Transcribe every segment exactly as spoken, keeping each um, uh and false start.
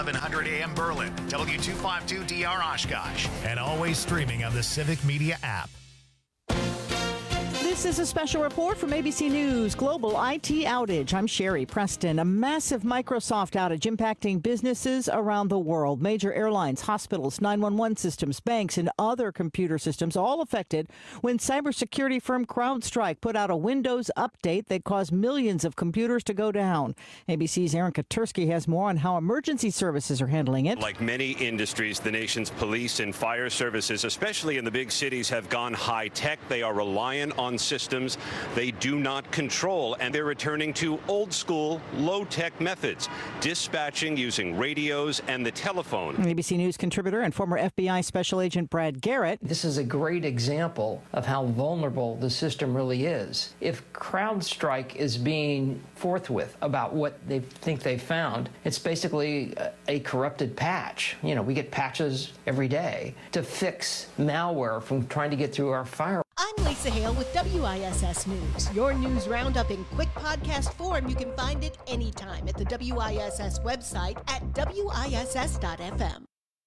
eleven hundred A M Berlin, W two fifty-two D R Oshkosh, and always streaming on the Civic Media app. This is a special report from A B C News Global I T Outage. I'm Sherry Preston. A massive Microsoft outage impacting businesses around the world. Major airlines, hospitals, nine one one systems, banks, and other computer systems all affected when cybersecurity firm CrowdStrike put out a Windows update that caused millions of computers to go down. A B C's Aaron Katursky has more on how emergency services are handling it. Like many industries, the nation's police and fire services, especially in the big cities, have gone high tech. They are reliant on systems they do not control, and they're returning to old school, low tech methods, dispatching using radios and the telephone. A B C News contributor and former F B I Special Agent Brad Garrett. This is a great example of how vulnerable the system really is. If CrowdStrike is being forthwith about what they think they found, it's basically a, a corrupted patch. You know, we get patches every day to fix malware from trying to get through our firewall. I'm Lisa Hale with W I S S News. Your news roundup in quick podcast form. You can find it anytime at the W I S S website at W I S S dot F M.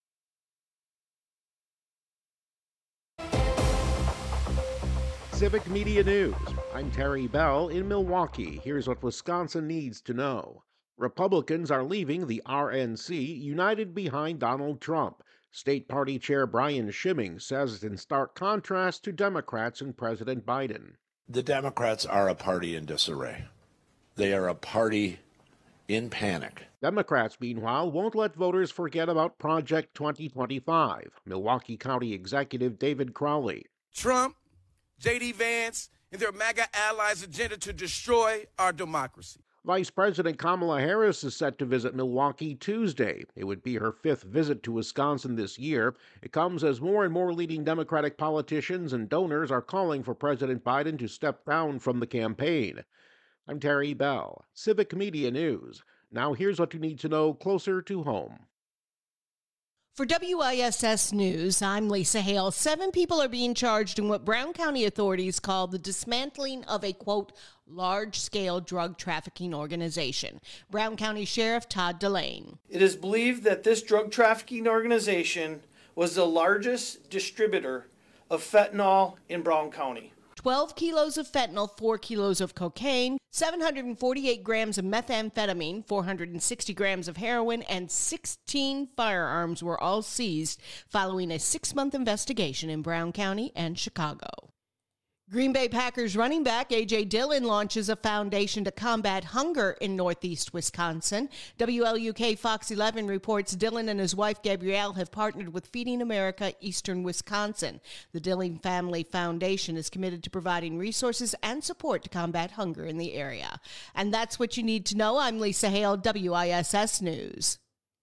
Civic Media News. I'm Terry Bell in Milwaukee. Here's what Wisconsin needs to know. Republicans are leaving the R N C united behind Donald Trump. State Party Chair Brian Schimming says in stark contrast to Democrats and President Biden. The Democrats are a party in disarray. They are a party in panic. Democrats, meanwhile, won't let voters forget about Project twenty twenty-five. Milwaukee County Executive David Crowley. Trump, J D. Vance, and their MAGA allies' agenda to destroy our democracy. Vice President Kamala Harris is set to visit Milwaukee Tuesday. It would be her fifth visit to Wisconsin this year. It comes as more and more leading Democratic politicians and donors are calling for President Biden to step down from the campaign. I'm Terry Bell, Civic Media News. Now here's what you need to know closer to home. For W I S S News, I'm Lisa Hale. Seven people are being charged in what Brown County authorities call the dismantling of a, quote, large-scale drug trafficking organization. Brown County Sheriff Todd Delane. It is believed that this drug trafficking organization was the largest distributor of fentanyl in Brown County. twelve kilos of fentanyl, four kilos of cocaine, seven hundred forty-eight grams of methamphetamine, four hundred sixty grams of heroin, and sixteen firearms were all seized following a six-month investigation in Brown County and Chicago. Green Bay Packers running back A J. Dillon launches a foundation to combat hunger in northeast Wisconsin. W L U K Fox eleven reports Dillon and his wife Gabrielle have partnered with Feeding America Eastern Wisconsin. The Dillon Family Foundation is committed to providing resources and support to combat hunger in the area. And that's what you need to know. I'm Lisa Hale, W I S S News.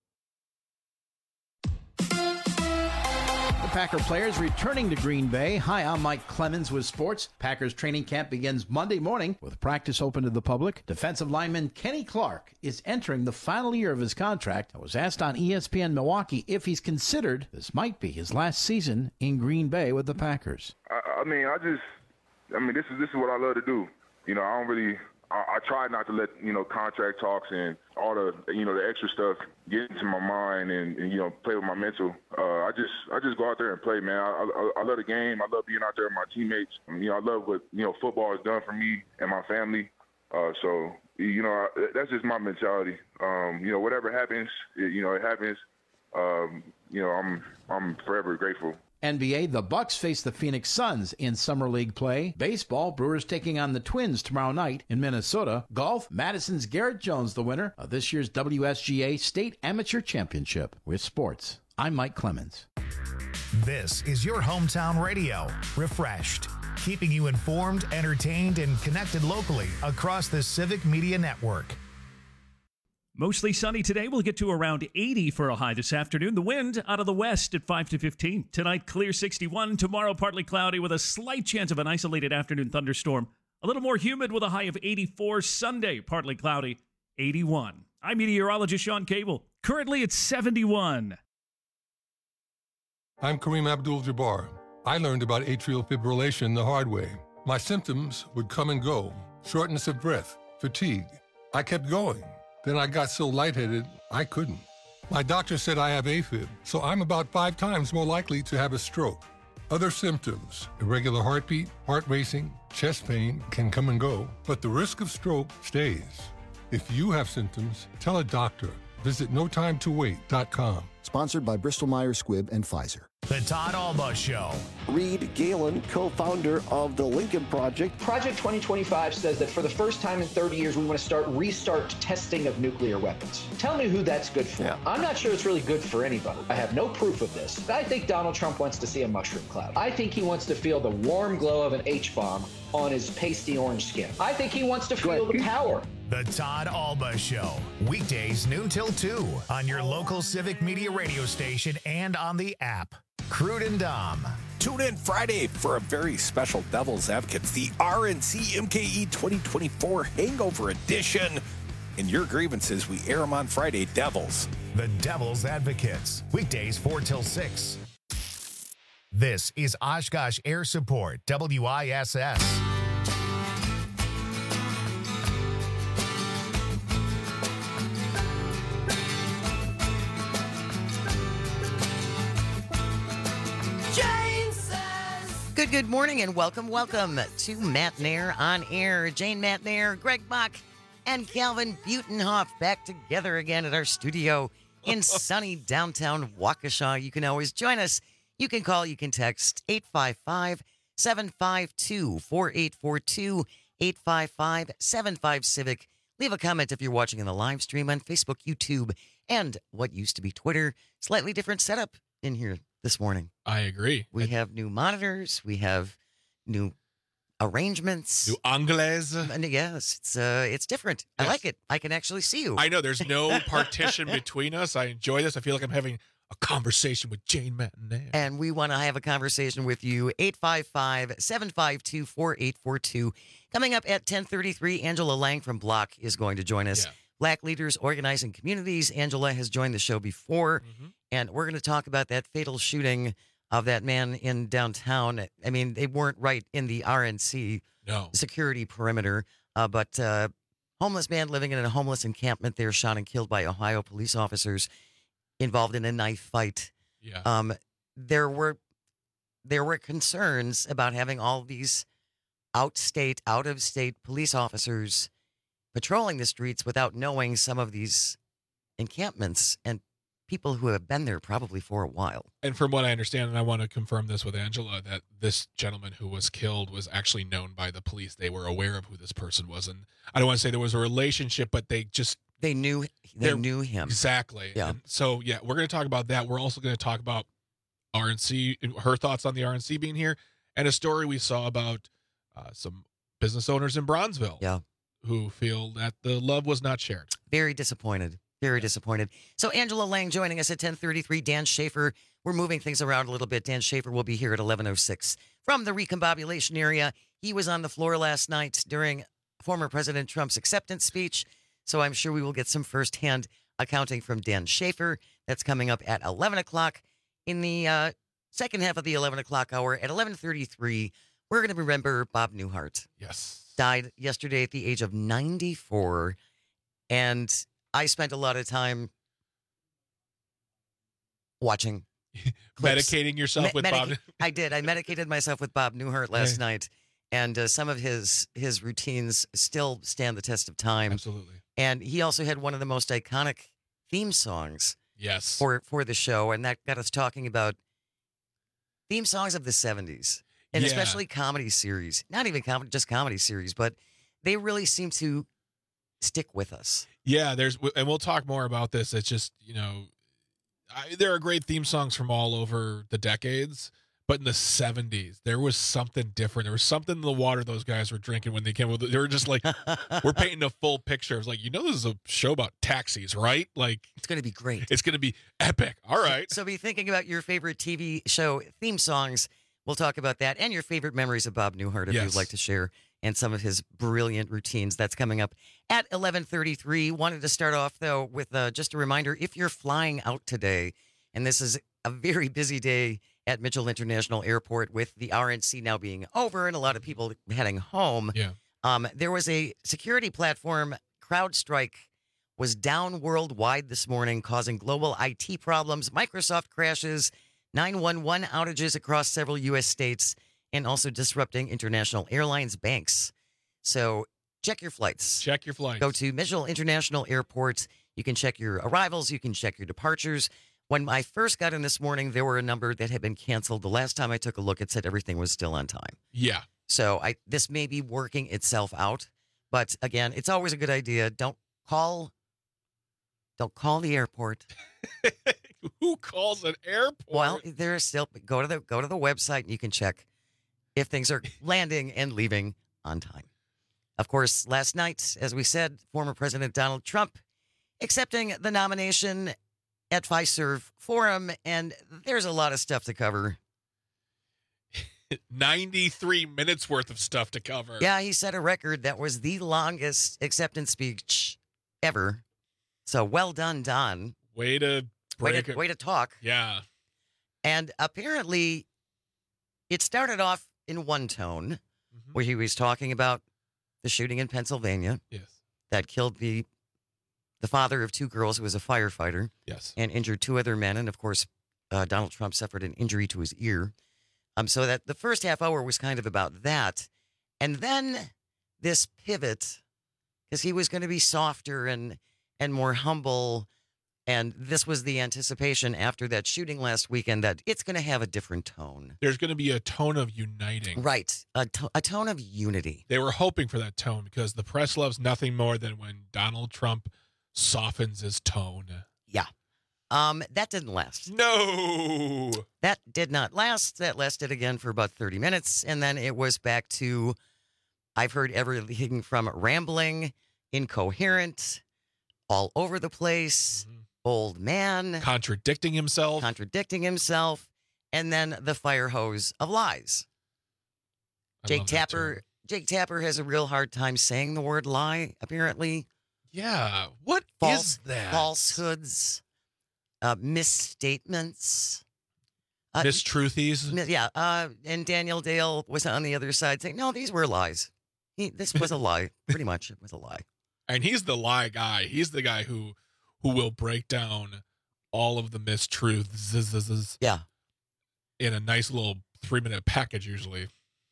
Packer players returning to Green Bay. Hi, I'm Mike Clemens with sports. Packers training camp begins Monday morning with practice open to the public. Defensive lineman Kenny Clark is entering the final year of his contract and was asked on E S P N Milwaukee if he's considered this might be his last season in Green Bay with the Packers. I, I mean, I just, I mean, this is this is what I love to do. You know, I don't really, I, I try not to let, you know, contract talks and all the, you know, the extra stuff get into my mind and, and you know, play with my mental. Uh, I just, I just go out there and play, man. I, I, I love the game. I love being out there with my teammates. You know, I love what, you know, football has done for me and my family. Uh, so, you know, I, that's just my mentality. Um, you know, whatever happens, it, you know, it happens. Um, you know, I'm, I'm forever grateful. N B A, the Bucks face the Phoenix Suns in Summer League play. Baseball, Brewers taking on the Twins tomorrow night in Minnesota. Golf, Madison's Garrett Jones, the winner of this year's W S G A State Amateur Championship. With sports, I'm Mike Clemens. This is your hometown radio, Refreshed, keeping you informed, entertained, and connected locally across the Civic Media Network. Mostly sunny today. We'll get to around eighty for a high this afternoon. The wind out of the west at five to fifteen. Tonight, clear sixty-one. Tomorrow, partly cloudy with a slight chance of an isolated afternoon thunderstorm. A little more humid with a high of eighty-four. Sunday, partly cloudy, eighty-one. I'm meteorologist Sean Cable. Currently, it's seventy-one. I'm Kareem Abdul-Jabbar. I learned about atrial fibrillation the hard way. My symptoms would come and go. Shortness of breath, fatigue. I kept going. Then I got so lightheaded, I couldn't. My doctor said I have AFib, so I'm about five times more likely to have a stroke. Other symptoms, irregular heartbeat, heart racing, chest pain can come and go, but the risk of stroke stays. If you have symptoms, tell a doctor. Visit no time to wait dot com. Sponsored by Bristol Myers Squibb and Pfizer. The Todd Alba Show. Reed Galen, co-founder of the Lincoln Project. Project twenty twenty-five says that for the first time in thirty years, we want to start restart testing of nuclear weapons. Tell me who that's good for. Yeah. I'm not sure it's really good for anybody. I have no proof of this. I think Donald Trump wants to see a mushroom cloud. I think he wants to feel the warm glow of an H-bomb on his pasty orange skin. I think he wants to feel the power. The Todd Alba Show. Weekdays noon till two on your local Civic Media radio station and on the app. Crude and Dom. Tune in Friday for a very special Devil's Advocates, the R N C M K E twenty twenty-four Hangover Edition. And your grievances, we air them on Friday, Devils. The Devil's Advocates. Weekdays four till six. This is Oshkosh Air Support, W I S S. Good, good morning and welcome, welcome to Matt Nair on Air. Jane Matt Nair, Greg Bach, and Calvin Butenhoff back together again at our studio in sunny downtown Waukesha. You can always join us. You can call, you can text eight five five, seven five two, four eight four two, eight five five, seven five Civic. Leave a comment if you're watching in the live stream on Facebook, YouTube, and what used to be Twitter. Slightly different setup in here this morning. I agree. We have new monitors. We have new arrangements. New Anglais. And yes, it's uh, it's different. Yes. I like it. I can actually see you. I know. There's no partition between us. I enjoy this. I feel like I'm having a conversation with Jane Matt Nair. And we want to have a conversation with you. eight five five, seven five two, four eight four two. Coming up at ten thirty-three, Angela Lang from Block is going to join us. Yeah. Black Leaders Organizing Communities. Angela has joined the show before, mm-hmm. and we're going to talk about that fatal shooting of that man in downtown. I mean, they weren't right in the R N C no. security perimeter, uh, but uh, homeless man living in a homeless encampment there shot and killed by Ohio police officers involved in a knife fight. Yeah. Um, there were there were concerns about having all these outstate, out-of-state police officers patrolling the streets without knowing some of these encampments and people who have been there probably for a while. And from what I understand, and I want to confirm this with Angela, that this gentleman who was killed was actually known by the police. They were aware of who this person was. And I don't want to say there was a relationship, but they just... They knew they knew him. Exactly. Yeah. And so, yeah, we're going to talk about that. We're also going to talk about R N C, her thoughts on the R N C being here, and a story we saw about uh, some business owners in Bronzeville. Yeah. Who feel that the love was not shared. Very disappointed. Very disappointed. So Angela Lang joining us at ten thirty-three. Dan Schaefer. We're moving things around a little bit. Dan Schaefer will be here at eleven oh six from the recombobulation area. He was on the floor last night during former President Trump's acceptance speech. So I'm sure we will get some firsthand accounting from Dan Schaefer. That's coming up at eleven o'clock. In the uh, second half of the eleven o'clock hour at eleven thirty-three, we're going to remember Bob Newhart. Yes. Died yesterday at the age of ninety-four. And I spent a lot of time watching medicating yourself Me- with medic- Bob. I did. I medicated myself with Bob Newhart last yeah. night. And uh, some of his his routines still stand the test of time. Absolutely. And he also had one of the most iconic theme songs yes. for, for the show. And that got us talking about theme songs of the seventies. And yeah. especially comedy series, not even comedy, just comedy series, but they really seem to stick with us. Yeah, there's, and we'll talk more about this. It's just, you know, I, there are great theme songs from all over the decades, but in the seventies, there was something different. There was something in the water those guys were drinking when they came. They were just like, we're painting a full picture. It's like, you know, this is a show about taxis, right? Like, it's going to be great. It's going to be epic. All right. So, so be thinking about your favorite T V show theme songs. We'll talk about that and your favorite memories of Bob Newhart if yes. you'd like to share, and some of his brilliant routines. That's coming up at eleven thirty-three. Wanted to start off, though, with uh, just a reminder, if you're flying out today, and this is a very busy day at Mitchell International Airport with the R N C now being over and a lot of people heading home, yeah. um, there was a security platform, CrowdStrike, was down worldwide this morning, causing global I T problems, Microsoft crashes, nine one one outages across several U S states, and also disrupting international airlines, banks. So check your flights. Check your flights. Go to Mitchell International Airport. You can check your arrivals. You can check your departures. When I first got in this morning, there were a number that had been canceled. The last time I took a look, it said everything was still on time. Yeah. So I this may be working itself out. But again, it's always a good idea. Don't call. Don't call the airport. Who calls an airport? Well, there's still go to the go to the website and you can check if things are landing and leaving on time. Of course, last night, as we said, former President Donald Trump accepting the nomination at Fiserv Forum, and there's a lot of stuff to cover. ninety-three minutes worth of stuff to cover. Yeah, he set a record that was the longest acceptance speech ever. So well done, Don. Way to break way to, it. way to talk. Yeah. And apparently, it started off in one tone, mm-hmm. where he was talking about the shooting in Pennsylvania. Yes. That killed the the father of two girls who was a firefighter. Yes. And injured two other men. And of course, uh, Donald Trump suffered an injury to his ear. Um, so that the first half hour was kind of about that. And then this pivot, because he was going to be softer and and more humble. And this was the anticipation after that shooting last weekend that it's going to have a different tone. There's going to be a tone of uniting. Right. A, to- a tone of unity. They were hoping for that tone because the press loves nothing more than when Donald Trump softens his tone. Yeah. Um, that didn't last. No. That did not last. That lasted again for about thirty minutes. And then it was back to, I've heard everything from rambling, incoherent, all over the place, mm-hmm. old man. Contradicting himself. Contradicting himself. And then the fire hose of lies. I Jake Tapper Jake Tapper has a real hard time saying the word lie, apparently. Yeah. What False, is that? Falsehoods. Uh, misstatements. Uh, Mistruthies. Yeah. Uh, and Daniel Dale was on the other side saying, no, these were lies. He, this was a lie. Pretty much it was a lie. And he's the lie guy. He's the guy who who will break down all of the mistruths. Yeah. In a nice little three-minute package, usually.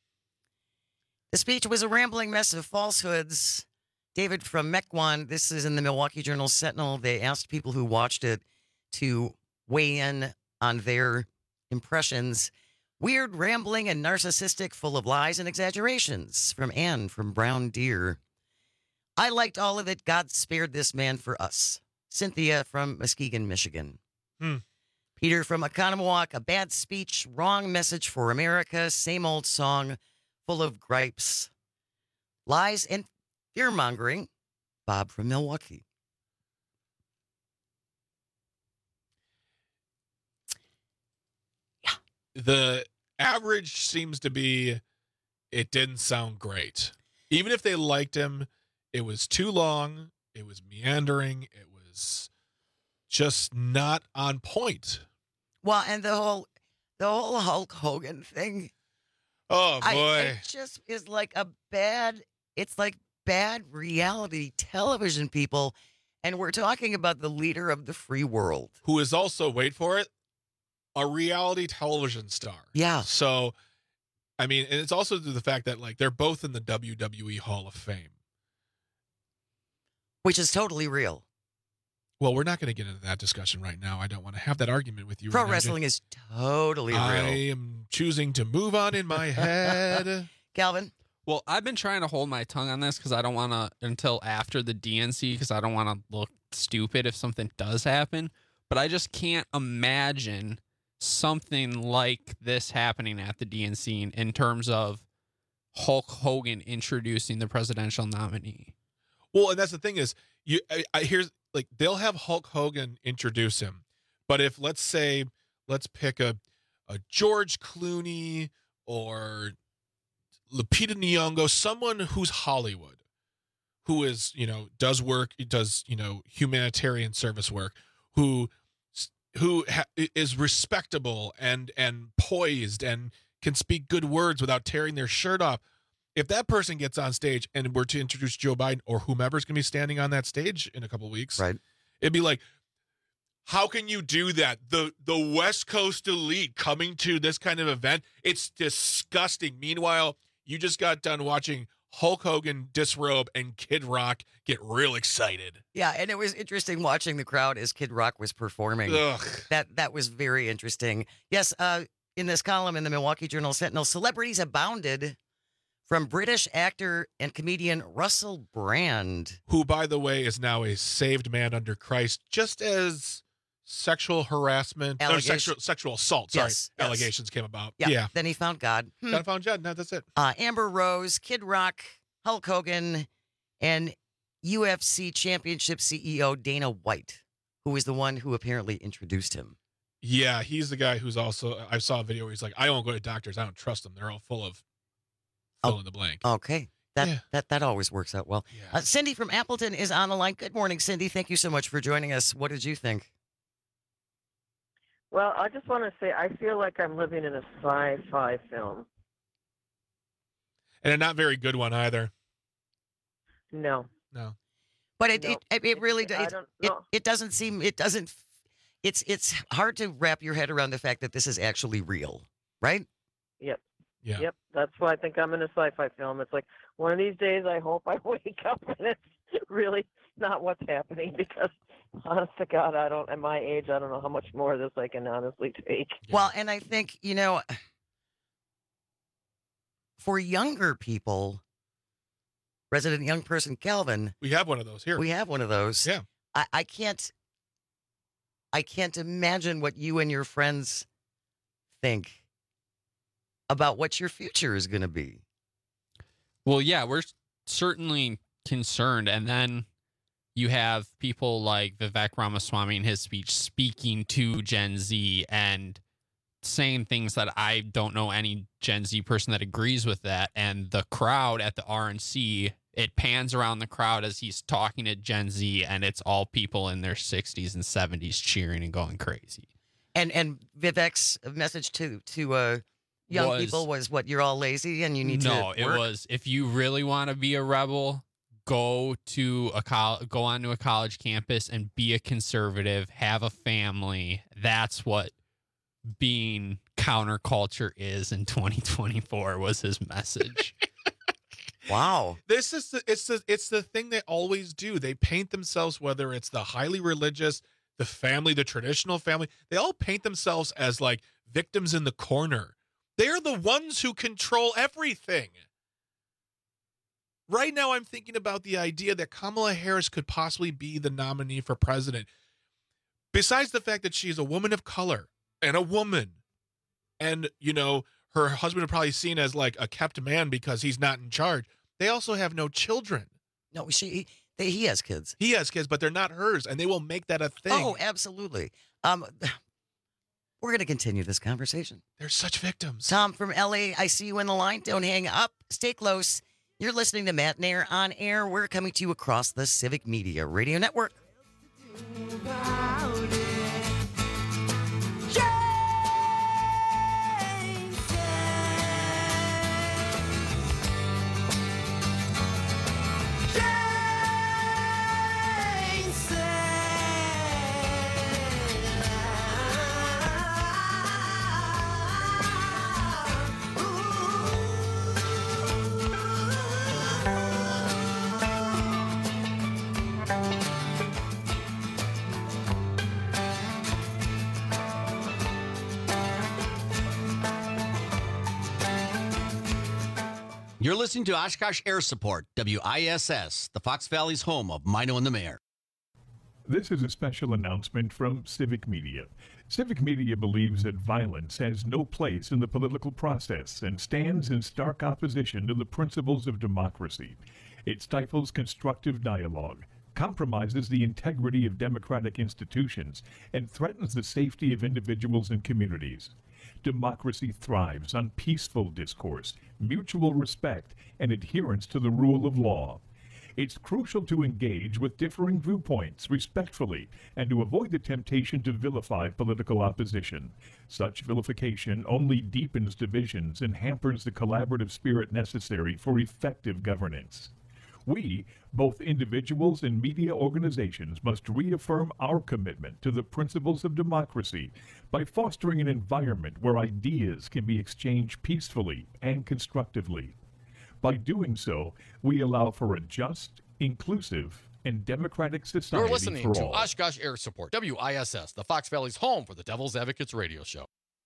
The speech was a rambling mess of falsehoods. David from Mequon, this is in the Milwaukee Journal-Sentinel. They asked people who watched it to weigh in on their impressions. Weird, rambling, and narcissistic, full of lies and exaggerations. From Ann from Brown Deer. I liked all of it. God spared this man for us. Cynthia from Muskegon, Michigan. Hmm. Peter from Oconomowoc, a bad speech, wrong message for America, same old song, full of gripes, lies, and fear-mongering. Bob from Milwaukee. Yeah. The average seems to be, it didn't sound great. Even if they liked him, it was too long, it was meandering, it was just not on point. Well, and the whole the whole Hulk Hogan thing. Oh boy. I, it just is like a bad it's like bad reality television, people. And we're talking about the leader of the free world. Who is also, wait for it, a reality television star. Yeah. So I mean, and it's also to the fact that like they're both in the W W E Hall of Fame. Which is totally real. Well, we're not going to get into that discussion right now. I don't want to have that argument with you. Pro right wrestling now, is totally real. I am choosing to move on in my head. Calvin? Well, I've been trying to hold my tongue on this because I don't want to, until after the D N C, because I don't want to look stupid if something does happen. But I just can't imagine something like this happening at the D N C in, in terms of Hulk Hogan introducing the presidential nominee. Well, and that's the thing is, you I, I here's like they'll have Hulk Hogan introduce him, but if let's say let's pick a a George Clooney or Lupita Nyong'o, someone who's Hollywood, who is you know does work, does you know humanitarian service work, who who ha- is respectable and and poised and can speak good words without tearing their shirt off. If that person gets on stage and were to introduce Joe Biden or whomever's going to be standing on that stage in a couple of weeks, right? It'd be like, how can you do that? The the West Coast elite coming to this kind of event, it's disgusting. Meanwhile, you just got done watching Hulk Hogan disrobe and Kid Rock get real excited. Yeah, and it was interesting watching the crowd as Kid Rock was performing. Ugh. That that was very interesting. Yes, uh, in this column in the Milwaukee Journal Sentinel, celebrities abounded from British actor and comedian Russell Brand. Who, by the way, is now a saved man under Christ, just as sexual harassment, or sexual, sexual assault, sorry, Yes, yes. yes. allegations came about. Yeah. Yeah. Then he found God. Hmm. God found God. No, that's it. Uh, Amber Rose, Kid Rock, Hulk Hogan, and U F C Championship C E O Dana White, who was the one who apparently introduced him. Yeah, he's the guy who's also, I saw a video where he's like, I won't go to doctors. I don't trust them. They're all full of fill Oh. in the blank. Okay. That, Yeah. that that always works out well. Yeah. Uh, Cindy from Appleton is on the line. Good morning, Cindy. Thank you so much for joining us. What did you think? Well, I just want to say I feel like I'm living in a sci-fi film. And a not very good one either. No. No. But it No. it, it, it really I does. It, don't it, know. it doesn't seem. It doesn't. It's it's hard to wrap your head around the fact that this is actually real, right? Yep. Yeah. Yep. That's why I think I'm in a sci-fi film. It's like one of these days I hope I wake up and it's really not what's happening because honest to God, I don't, at my age, I don't know how much more of this I can honestly take. Well, and I think, you know, for younger people, resident young person Calvin, We have one of those here. we have one of those. Yeah. I, I can't I can't imagine what you and your friends think about what your future is going to be. Well, yeah, we're certainly concerned. And then you have people like Vivek Ramaswamy in his speech speaking to Gen Z and saying things that I don't know any Gen Z person that agrees with that. And the crowd at the R N C, it pans around the crowd as he's talking to Gen Z, and it's all people in their sixties and seventies cheering and going crazy. And and Vivek's message to to uh, young Was- people was what, you're all lazy and you need no, to it work? was, if you really want to be a rebel, go to a col- go onto a college campus and be a conservative, have a family. That's what being counterculture is in twenty twenty-four, was his message. Wow. This is the it's the it's the thing they always do. They paint themselves, whether it's the highly religious, the family, the traditional family, they all paint themselves as like victims in the corner. They're the ones who control everything. Right now, I'm thinking about the idea that Kamala Harris could possibly be the nominee for president. Besides the fact that she's a woman of color and a woman, and, you know, her husband is probably seen as like a kept man because he's not in charge. They also have no children. No, she they, he has kids. He has kids, but they're not hers, and they will make that a thing. Oh, absolutely. Um, we're going to continue this conversation. They're such victims. Tom from L A, I see you in the line. Don't hang up. Stay close. You're listening to Matt Nair on air. We're coming to you across the Civic Media Radio Network. You're listening to Oshkosh Air Support, W I S S, the Fox Valley's home of Mino and the Mayor. This is a special announcement from Civic Media. Civic Media believes that violence has no place in the political process and stands in stark opposition to the principles of democracy. It stifles constructive dialogue, compromises the integrity of democratic institutions, and threatens the safety of individuals and communities. Democracy thrives on peaceful discourse, mutual respect, and adherence to the rule of law. It's crucial to engage with differing viewpoints respectfully and to avoid the temptation to vilify political opposition. Such vilification only deepens divisions and hampers the collaborative spirit necessary for effective governance. We, both individuals and media organizations, must reaffirm our commitment to the principles of democracy by fostering an environment where ideas can be exchanged peacefully and constructively. By doing so, we allow for a just, inclusive, and democratic society You're listening for to all. Oshkosh Air Support, W I S S, the Fox Valley's home for the Devil's Advocates radio show.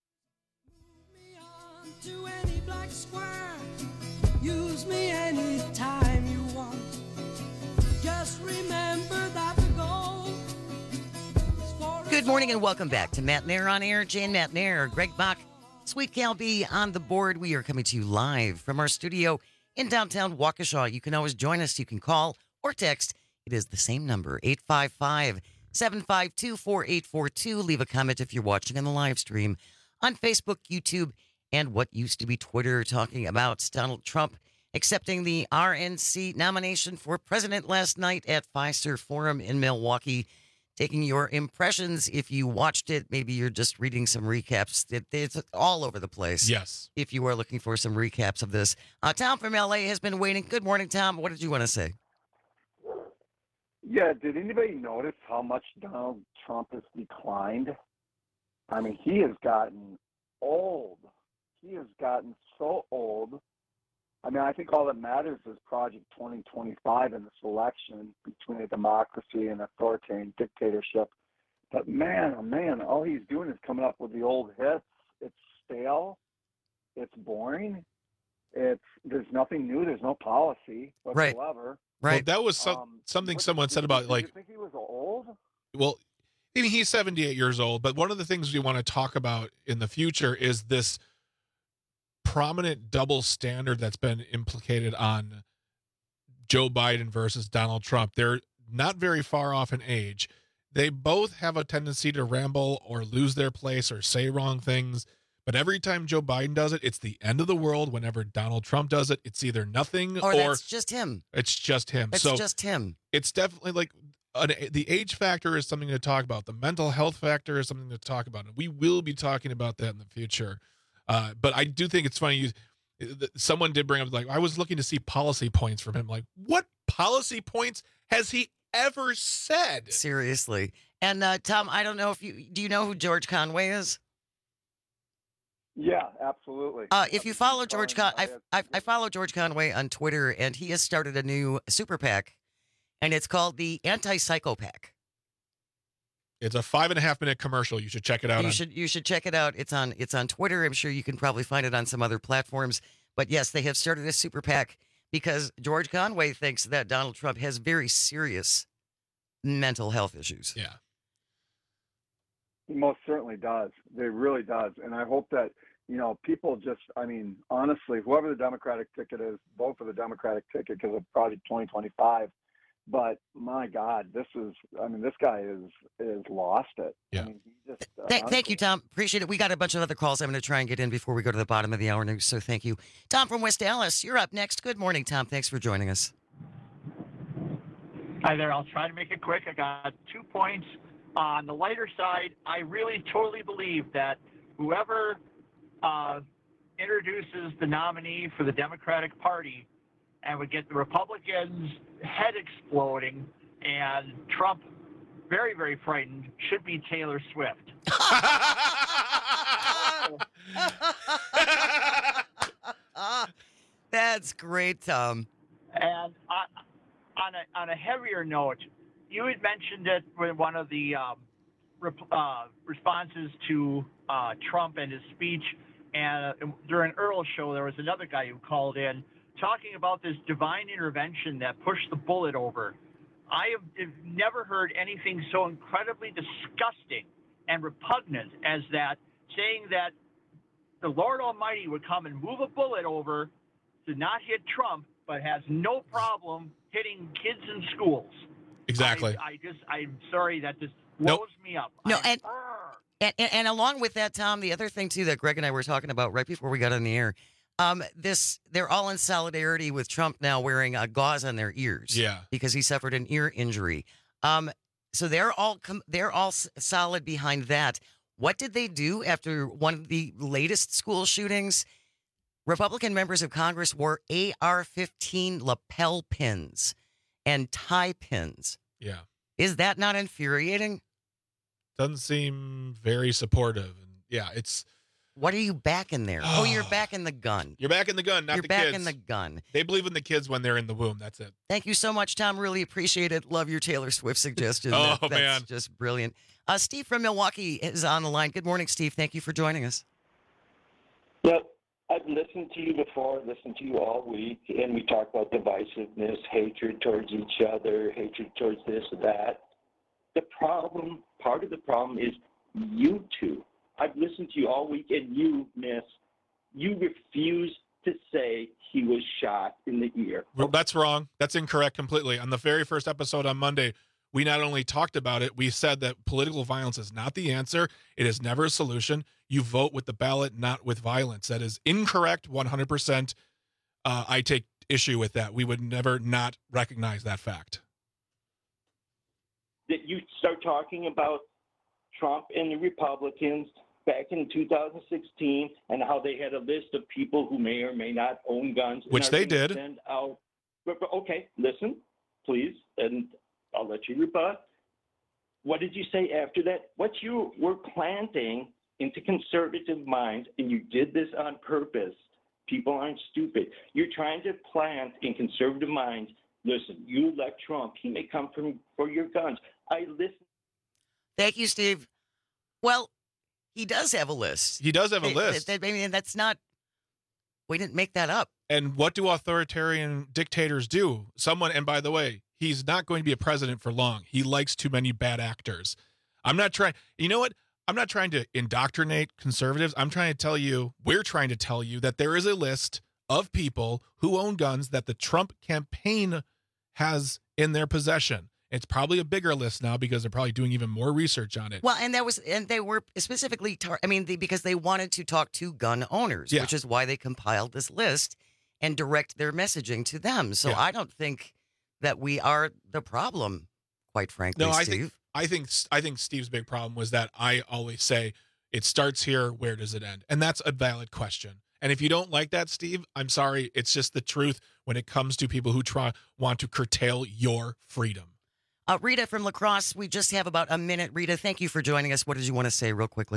To any black square, use me anytime you want. Just remember that the goal is for Good morning and welcome back to Matt Nair on Air. Jane Matt Nair, Greg Bach, Sweet Cal B on the board. We are coming to you live from our studio in downtown Waukesha. You can always join us. You can call or text. It is the same number, eight five five, seven five two, four eight four two. Leave a comment if you're watching on the live stream on Facebook, YouTube, and what used to be Twitter, talking about Donald Trump accepting the R N C nomination for president last night at Fiserv Forum in Milwaukee. Taking your impressions if you watched it. Maybe you're just reading some recaps. It, it's all over the place. Yes. If you are looking for some recaps of this. Uh, Tom from L A has been waiting. Good morning, Tom. What did you want to say? Yeah, did anybody notice how much Donald Trump has declined? I mean, he has gotten old. He has gotten so old. I mean, I think all that matters is Project twenty twenty-five and this election between a democracy and authoritarian dictatorship. But man, oh man, all he's doing is coming up with the old hits. It's stale. It's boring. It's there's nothing new. There's no policy whatsoever. Right. Well, that was some, Um, something what- someone said did- about did like. You think he was old? Well, I mean, he's seventy-eight years old, but one of the things we want to talk about in the future is this prominent double standard that's been implicated on Joe Biden versus Donald Trump. They're not very far off in age. They both have a tendency to ramble or lose their place or say wrong things. But every time Joe Biden does it, it's the end of the world. Whenever Donald Trump does it, it's either nothing Or, or, that's just him. it's just him. It's so just him. it's definitely like an, the age factor is something to talk about. The mental health factor is something to talk about. And we will be talking about that in the future. Uh, but I do think it's funny. You, someone did bring up, like, I was looking to see policy points from him. Like, what policy points has he ever said? Seriously. And uh, Tom, I don't know if you, do you know who George Conway is? Yeah, absolutely. Uh, if you follow George, Con- I, I, I follow George Conway on Twitter, and he has started a new super PAC, and it's called the Anti-Psycho PAC. It's a five and a half minute commercial. You should check it out. You on- should you should check it out. It's on it's on Twitter. I'm sure you can probably find it on some other platforms. But yes, they have started a super PAC because George Conway thinks that Donald Trump has very serious mental health issues. Yeah. He most certainly does. They really does. And I hope that, you know, people just, I mean, honestly, whoever the Democratic ticket is, vote for the Democratic ticket because of Project twenty twenty-five. But my God, this is, I mean, this guy is, is lost it. Yeah. I mean, he just, uh, Th- thank you, Tom. Appreciate it. We got a bunch of other calls I'm going to try and get in before we go to the bottom of the hour news. So thank you. Tom from West Dallas, you're up next. Good morning, Tom. Thanks for joining us. Hi there. I'll try to make it quick. I got two points. On the lighter side, I really totally believe that whoever uh, introduces the nominee for the Democratic Party and would get the Republicans' head exploding and Trump very, very frightened should be Taylor Swift. That's great, Tom. And on, on a on a heavier note, you had mentioned it with one of the um, rep, uh, responses to uh, Trump and his speech. And uh, during Earl's show, there was another guy who called in talking about this divine intervention that pushed the bullet over. I have, have never heard anything so incredibly disgusting and repugnant as that, saying that the Lord Almighty would come and move a bullet over to not hit Trump, but has no problem hitting kids in schools. Exactly. I, I just, I'm sorry, that just blows Nope. me up. No, I- and, and, and and along with that, Tom, the other thing, too, that Greg and I were talking about right before we got on the air, Um, this they're all in solidarity with Trump now wearing a gauze on their ears. Yeah. Because he suffered an ear injury. Um, so they're all com- they're all s- solid behind that. What did they do after one of the latest school shootings? Republican members of Congress wore A R fifteen lapel pins and tie pins. Yeah. Is that not infuriating? Doesn't seem very supportive. And yeah, it's. What are you back in there? Oh, you're back in the gun. You're back in the gun, not You're the back kids. in the gun. They believe in the kids when they're in the womb. That's it. Thank you so much, Tom. Really appreciate it. Love your Taylor Swift suggestion. Oh, That- that's man. just brilliant. Uh, Steve from Milwaukee is on the line. Good morning, Steve. Thank you for joining us. Yep. I've listened to you before, listened to you all week, and we talk about divisiveness, hatred towards each other, hatred towards this or that. The problem, part of the problem is you two. I've listened to you all week, and you, miss, you refuse to say he was shot in the ear. Well, that's wrong. That's incorrect completely. On the very first episode on Monday, we not only talked about it, we said that political violence is not the answer. It is never a solution. You vote with the ballot, not with violence. That is incorrect, one hundred percent. Uh, I take issue with that. We would never not recognize that fact. That you start talking about Trump and the Republicans back in two thousand sixteen and how they had a list of people who may or may not own guns. and Which are they gonna did. Send out. But- but- Okay, listen, please, and I'll let you rebut. What did you say after that? What you were planting into conservative minds, and you did this on purpose. People aren't stupid. You're trying to plant in conservative minds, listen, you elect Trump, he may come from for your guns. I listen. Thank you, Steve. Well, he does have a list. He does have a They- list. they- I mean, that's not, we didn't make that up. And what do authoritarian dictators do? Someone, and by the way, he's not going to be a president for long. He likes too many bad actors. I'm not trying, you know what? I'm not trying to indoctrinate conservatives. I'm trying to tell you, we're trying to tell you that there is a list of people who own guns that the Trump campaign has in their possession. It's probably a bigger list now because they're probably doing even more research on it. Well, and that was, and they were specifically, tar- I mean, they, because they wanted to talk to gun owners, Yeah. which is why they compiled this list and direct their messaging to them. So Yeah. I don't think that we are the problem, quite frankly, No, I Steve. think I think I think Steve's big problem was that I always say it starts here, where does it end? And that's a valid question. And if you don't like that, Steve, I'm sorry. It's just the truth when it comes to people who try want to curtail your freedom. Uh, Rita from La Crosse, we just have about a minute. Rita, thank you for joining us. What did you want to say real quickly?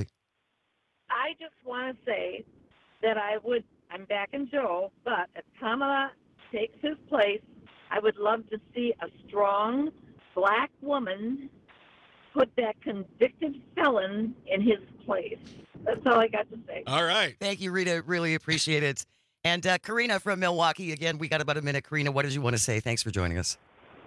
I just want to say that I would, I'm backing Joe, but if Kamala takes his place, I would love to see a strong black woman put that convicted felon in his place. That's all I got to say. All right. Thank you, Rita. Really appreciate it. And uh, Karina from Milwaukee, again, we got about a minute. Karina, what did you want to say? Thanks for joining us.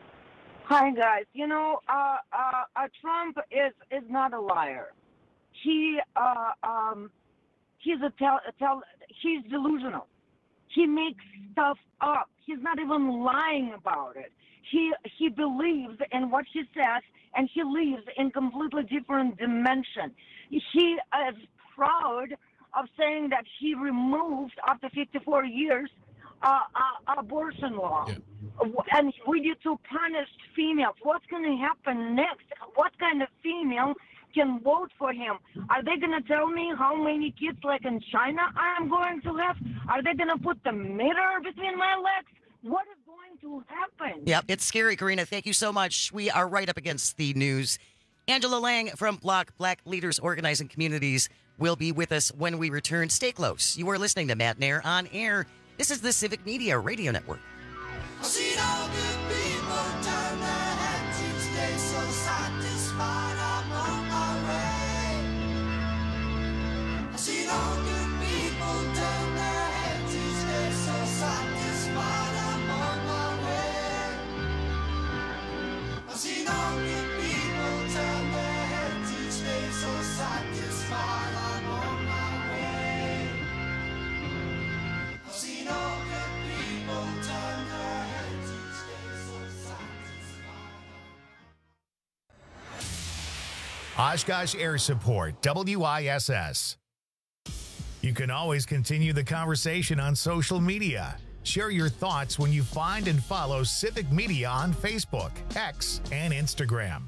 Hi, guys. You know, uh, uh, uh, Trump is is not a liar. He uh, um, he's a tell, a tell he's delusional. He makes stuff up. He's not even lying about it. He he believes in what he says, and he lives in completely different dimension. He is proud of saying that he removed after fifty-four years uh, uh, abortion law. Yeah. And we need to punish females. What's going to happen next? What kind of female can vote for him? Are they going to tell me how many kids, like in China, I'm going to have? Are they going to put the mirror between my legs? What is going to happen? Yep, it's scary, Karina. Thank you so much. We are right up against the news. Angela Lang from Block Black Leaders Organizing Communities will be with us when we return. Stay close. You are listening to Matt Nair on Air. This is the Civic Media Radio Network. I've seen all good people turn their heads each day, so satisfied I'm on my way. I've seen all good people turn their heads each day, so satisfied I'm on my way. I've seen all good people turn their heads each day, so satisfied I'm on my way. I've seen all good people turn their heads each day, so satisfied. Oshkosh Air Support, W I S S. You can always continue the conversation on social media. Share your thoughts when you find and follow Civic Media on Facebook, X, and Instagram.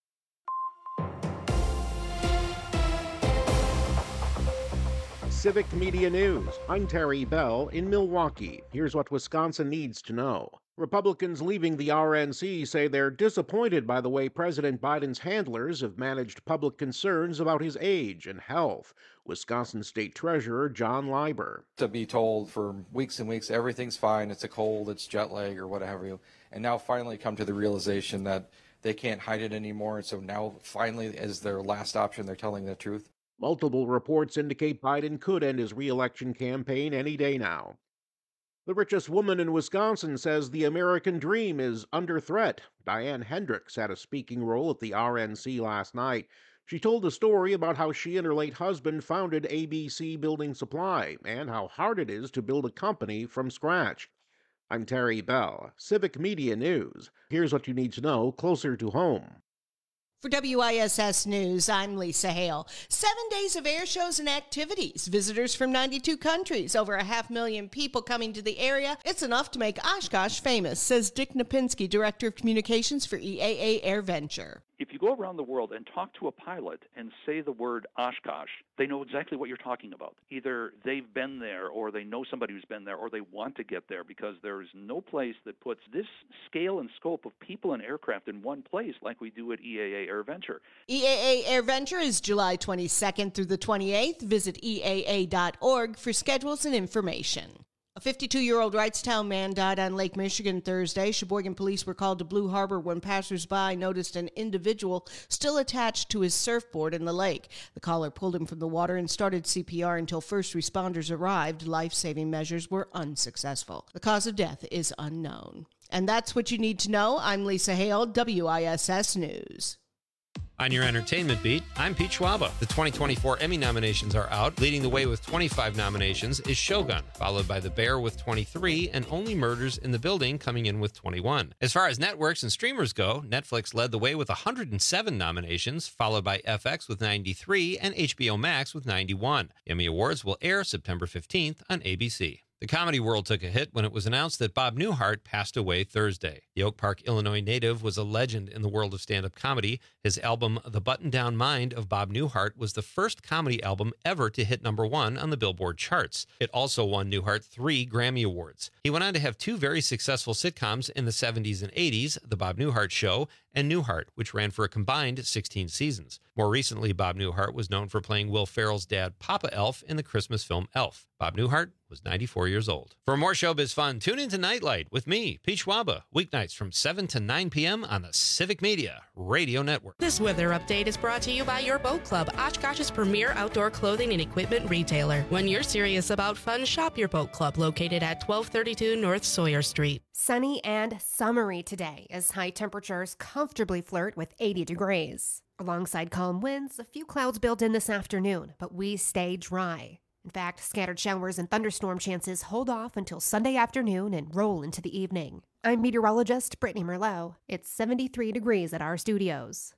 Civic Media News. I'm Terry Bell in Milwaukee. Here's what Wisconsin needs to know. Republicans leaving the R N C say they're disappointed by the way President Biden's handlers have managed public concerns about his age and health. Wisconsin State Treasurer John Leiber. To be told for weeks and weeks everything's fine, it's a cold, it's jet lag or whatever, and now finally come to the realization that they can't hide it anymore, and so now finally as their last option they're telling the truth. Multiple reports indicate Biden could end his re-election campaign any day now. The richest woman in Wisconsin says the American dream is under threat. Diane Hendricks had a speaking role at the R N C last night. She told a story about how she and her late husband founded A B C Building Supply and how hard it is to build a company from scratch. I'm Terry Bell, Civic Media News. Here's what you need to know closer to home. For W I S S News, I'm Lisa Hale. Seven days of air shows and activities. Visitors from ninety-two countries. Over a half million people coming to the area. It's enough to make Oshkosh famous, says Dick Napinski, Director of Communications for E A A Air Venture. If you go around the world and talk to a pilot and say the word Oshkosh, they know exactly what you're talking about. Either they've been there or they know somebody who's been there or they want to get there, because there's no place that puts this scale and scope of people and aircraft in one place like we do at E A A Air Venture. E A A Air Venture is July twenty-second through the twenty-eighth. Visit E A A dot org for schedules and information. A fifty-two-year-old Wrightstown man died on Lake Michigan Thursday. Sheboygan police were called to Blue Harbor when passersby noticed an individual still attached to his surfboard in the lake. The caller pulled him from the water and started C P R until first responders arrived. Life-saving measures were unsuccessful. The cause of death is unknown. And that's what you need to know. I'm Lisa Hale, W I S S News. On your entertainment beat, I'm Pete Schwaba. The twenty twenty-four Emmy nominations are out. Leading the way with twenty-five nominations is Shogun, followed by The Bear with twenty-three, and Only Murders in the Building coming in with twenty-one. As far as networks and streamers go, Netflix led the way with one hundred seven nominations, followed by F X with ninety-three and H B O Max with ninety-one. The Emmy Awards will air September fifteenth on A B C. The comedy world took a hit when it was announced that Bob Newhart passed away Thursday. The Oak Park, Illinois native was a legend in the world of stand-up comedy. His album, The Button-Down Mind of Bob Newhart, was the first comedy album ever to hit number one on the Billboard charts. It also won Newhart three Grammy Awards. He went on to have two very successful sitcoms in the seventies and eighties, The Bob Newhart Show and Newhart, which ran for a combined sixteen seasons. More recently, Bob Newhart was known for playing Will Ferrell's dad, Papa Elf, in the Christmas film Elf. Bob Newhart was ninety-four years old. For more showbiz fun, tune into Nightlight with me, Pete Schwaba, weeknights from seven to nine p.m. on the Civic Media Radio Network. This weather update is brought to you by your Boat Club, Oshkosh's premier outdoor clothing and equipment retailer. When you're serious about fun, shop your Boat Club, located at twelve thirty-two North Sawyer Street. Sunny and summery today as high temperatures comfortably flirt with eighty degrees. Alongside calm winds, a few clouds build in this afternoon, but we stay dry. In fact, scattered showers and thunderstorm chances hold off until Sunday afternoon and roll into the evening. I'm meteorologist Brittany Merlot. It's seventy-three degrees at our studios.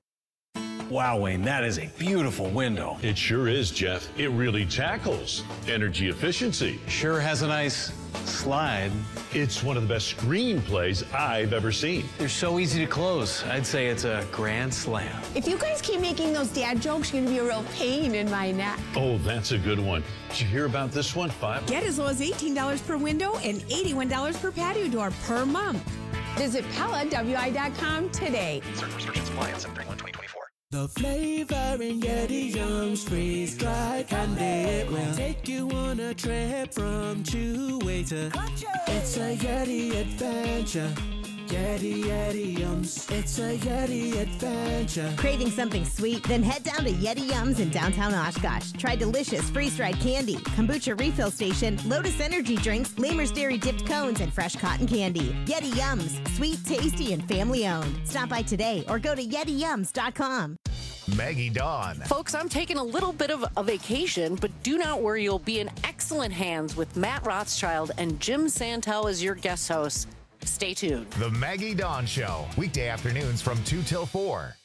Wow, Wayne, that is a beautiful window. It sure is, Jeff. It really tackles energy efficiency. Sure has a nice slide. It's one of the best screenplays I've ever seen. They're so easy to close. I'd say it's a grand slam. If you guys keep making those dad jokes, you're going to be a real pain in my neck. Oh, that's a good one. Did you hear about this one, Five? Get as low as eighteen dollars per window and eighty-one dollars per patio door per month. Visit Pella W I dot com today. Certain restrictions apply on seven thirty-one twenty twenty-four. The flavor in Yeti Yums freeze dried candy will take you on a trip from Chewy to It's a Yeti adventure. Yeti Yeti Yums. It's a Yeti adventure. Craving something sweet? Then head down to Yeti Yums in downtown Oshkosh. Try delicious freeze-dried candy, kombucha refill station, Lotus energy drinks, Lamers Dairy dipped cones, and fresh cotton candy. Yeti Yums. Sweet, tasty, and family-owned. Stop by today or go to yeti yums dot com. Maggie Dawn. Folks, I'm taking a little bit of a vacation, but do not worry, you'll be in excellent hands with Matt Rothschild and Jim Santel as your guest hosts. Stay tuned. The Maggie Dawn Show, weekday afternoons from two till four.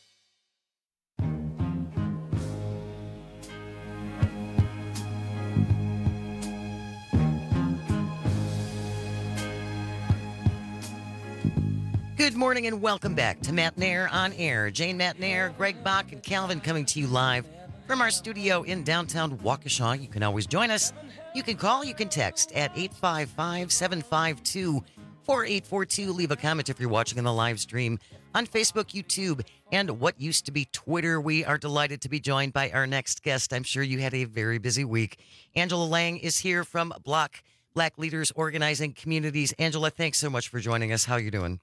Good morning and welcome back to Matt Nair on Air. Jane Matt Nair, Greg Bach, and Calvin coming to you live from our studio in downtown Waukesha. You can always join us. You can call, you can text at eight five five, seven five two, four eight four two. Leave a comment if you're watching on the live stream on Facebook, YouTube, and what used to be Twitter. We are delighted to be joined by our next guest. I'm sure you had a very busy week. Angela Lang is here from Block Black Leaders Organizing Communities. Angela, thanks so much for joining us. How are you doing?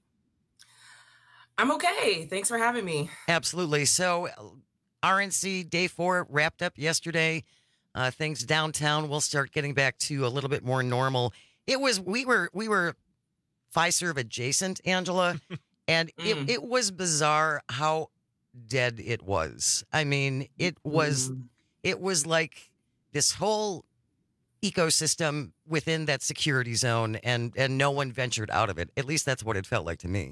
I'm okay. Thanks for having me. Absolutely. So R N C Day four wrapped up yesterday. Uh, things downtown will start getting back to a little bit more normal. It was, we were, we were Fiserv adjacent, Angela, and Mm. it, it was bizarre how dead it was. I mean, it was, Mm. it was like this whole ecosystem within that security zone, and, and no one ventured out of it. At least that's what it felt like to me.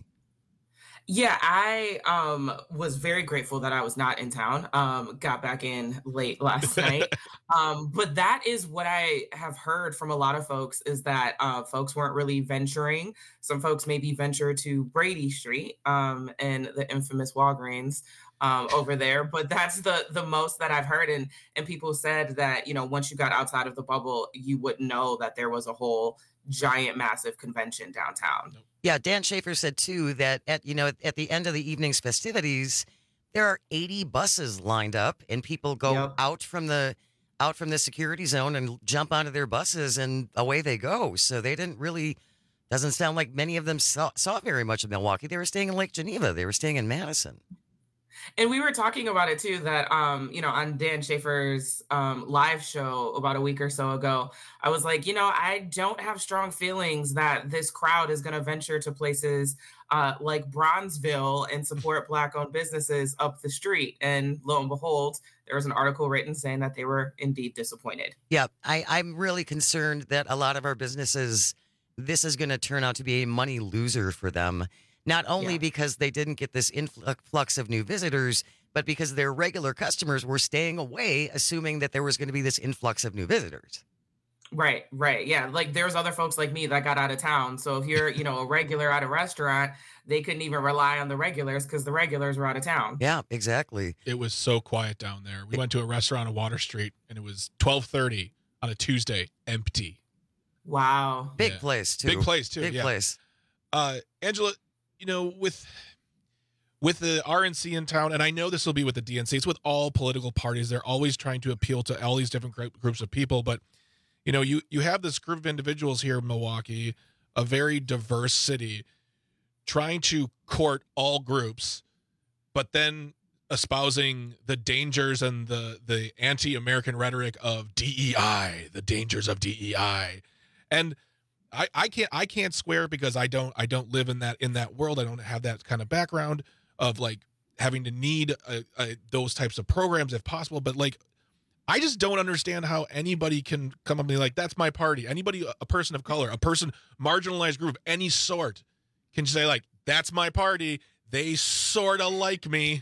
Yeah, I um, was very grateful that I was not in town. Um, got back in late last night. Um, but that is what I have heard from a lot of folks, is that uh, folks weren't really venturing. Some folks maybe ventured to Brady Street um, and the infamous Walgreens um, over there. But that's the the most that I've heard. And, and people said that, you know, once you got outside of the bubble, you wouldn't know that there was a whole giant, massive convention downtown. Yeah, Dan Schaefer said, too, that at you know at the end of the evening's festivities, there are eighty buses lined up, and people go Yep. out from the out from the security zone and jump onto their buses, and away they go. So they didn't really, doesn't sound like many of them saw, saw very much of Milwaukee. They were staying in Lake Geneva. They were staying in Madison. And we were talking about it too, that, um, you know, on Dan Schaefer's um, live show about a week or so ago, I was like, you know, I don't have strong feelings that this crowd is going to venture to places uh, like Bronzeville and support Black owned businesses up the street. And lo and behold, there was an article written saying that they were indeed disappointed. Yeah, I, I'm really concerned that a lot of our businesses, this is going to turn out to be a money loser for them. Not only Yeah. because they didn't get this influx of new visitors, but because their regular customers were staying away, assuming that there was going to be this influx of new visitors. Right, right. Yeah. Like there's other folks like me that got out of town. So if you're, you know, a regular at a restaurant, they couldn't even rely on the regulars because the regulars were out of town. Yeah, exactly. It was so quiet down there. We went to a restaurant on Water Street, and it was twelve thirty on a Tuesday, empty. Wow. Big Yeah. place, too. Big place, too. Big yeah. place. Uh, Angela, you know, with with the R N C in town, and I know this will be with the D N C, it's with all political parties. They're always trying to appeal to all these different gr- groups of people. But, you know, you, you have this group of individuals here in Milwaukee, a very diverse city, trying to court all groups, but then espousing the dangers and the, the anti-American rhetoric of D E I, the dangers of D E I. And I, I can't I can't swear because I don't I don't live in that in that world. I don't have that kind of background of like having to need a, a, those types of programs if possible. But like, I just don't understand how anybody can come up and be like, that's my party. Anybody, a person of color, a person, marginalized group, any sort, can say like, that's my party. They sort of like me.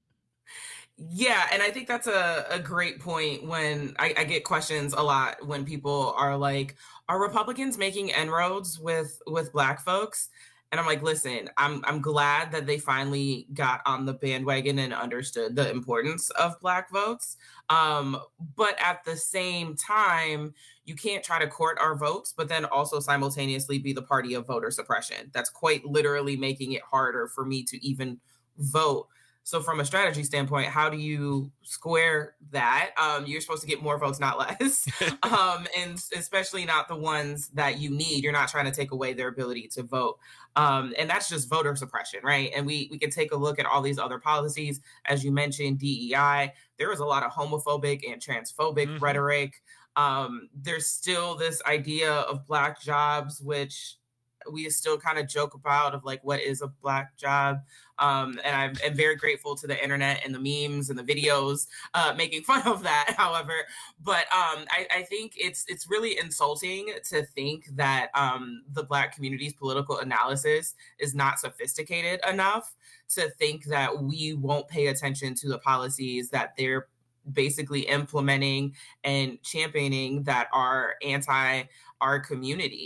Yeah, and I think that's a, a great point when I, I get questions a lot when people are like, are Republicans making inroads with with Black folks? And I'm like, listen, I'm I'm glad that they finally got on the bandwagon and understood the importance of Black votes. Um, but at the same time, you can't try to court our votes, but then also simultaneously be the party of voter suppression. That's quite literally making it harder for me to even vote. So from a strategy standpoint, how do you square that? Um, you're supposed to get more votes, not less, um, and especially not the ones that you need. You're not trying to take away their ability to vote. Um, and that's just voter suppression, right? And we we can take a look at all these other policies. As you mentioned, D E I, there is a lot of homophobic and transphobic Mhm. rhetoric. Um, there's still this idea of Black jobs, which we still kind of joke about of like, what is a Black job? Um, and I'm, I'm very grateful to the internet and the memes and the videos uh, making fun of that, however. But um, I, I think it's it's really insulting to think that um, the Black community's political analysis is not sophisticated enough to think that we won't pay attention to the policies that they're basically implementing and championing that are anti our community.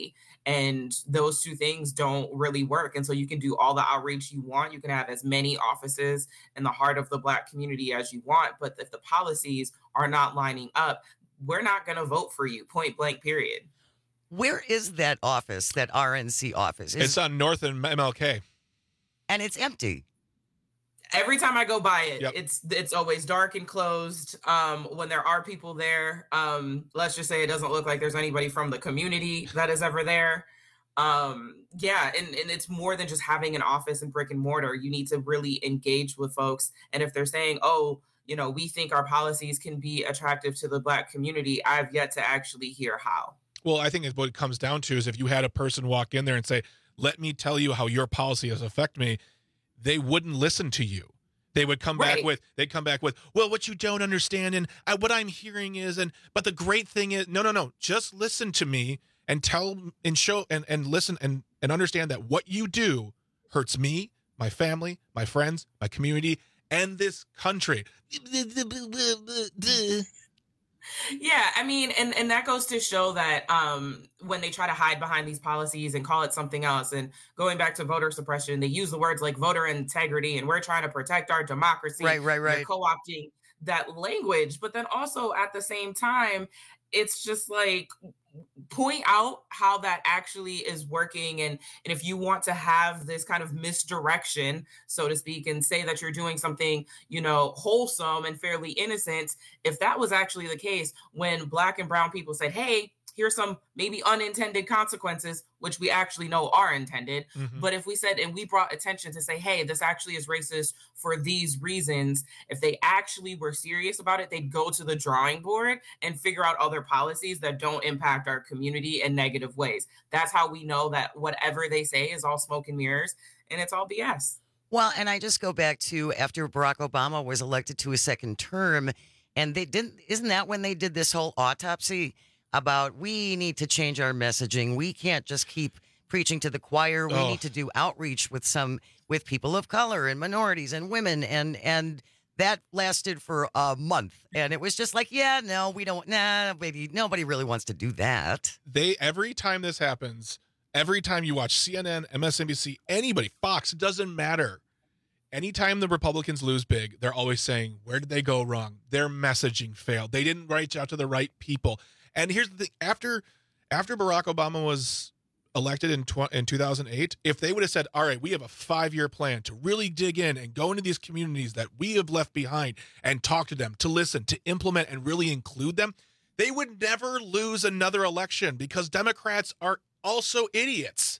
And those two things don't really work. And so you can do all the outreach you want. You can have as many offices in the heart of the Black community as you want. But if the policies are not lining up, we're not going to vote for you, point blank, period. Where is that office, that R N C office? Is, It's on North and M L K. and it's empty. Every time I go by it, Yep. it's it's always dark and closed. Um, when there are people there, um, let's just say it doesn't look like there's anybody from the community that is ever there. Um, yeah, and, and it's more than just having an office and brick and mortar. You need to really engage with folks. And if they're saying, oh, you know, we think our policies can be attractive to the Black community, I've yet to actually hear how. Well, I think what it comes down to is if you had a person walk in there and say, let me tell you how your policy has affected me, they wouldn't listen to you. They would come Right. back with, they'd come back with, well, what you don't understand and I, what I'm hearing is, and, but the great thing is, no, no, no, just listen to me and tell and show and, and listen and, and understand that what you do hurts me, my family, my friends, my community, and this country. Yeah, I mean, and, and that goes to show that um, when they try to hide behind these policies and call it something else, and going back to voter suppression, they use the words like voter integrity, and we're trying to protect our democracy. Right, right, They're right. co-opting that language, but then also at the same time, it's just like point out how that actually is working. And, and if you want to have this kind of misdirection, so to speak, and say that you're doing something, you know, wholesome and fairly innocent, if that was actually the case when Black and brown people said, hey, here's some maybe unintended consequences, which we actually know are intended. Mhm. But if we said, and we brought attention to say, hey, this actually is racist for these reasons, if they actually were serious about it, they'd go to the drawing board and figure out other policies that don't impact our community in negative ways. That's how we know that whatever they say is all smoke and mirrors and it's all B S. Well, and I just go back to after Barack Obama was elected to a second term, and they didn't, isn't that when they did this whole autopsy about we need to change our messaging? We can't just keep preaching to the choir. We Oh. need to do outreach with some, with people of color and minorities and women. And, and that lasted for a month. And it was just like, yeah, no, we don't, nah, nobody, nobody really wants to do that. They, every time this happens, every time you watch C N N, M S N B C, anybody, Fox, it doesn't matter. Anytime the Republicans lose big, they're always saying, where did they go wrong? Their messaging failed. They didn't reach out to the right people. And here's the thing, after after Barack Obama was elected in tw- in two thousand eight, if they would have said, all right, we have a five-year plan to really dig in and go into these communities that we have left behind and talk to them, to listen, to implement and really include them, they would never lose another election because Democrats are also idiots.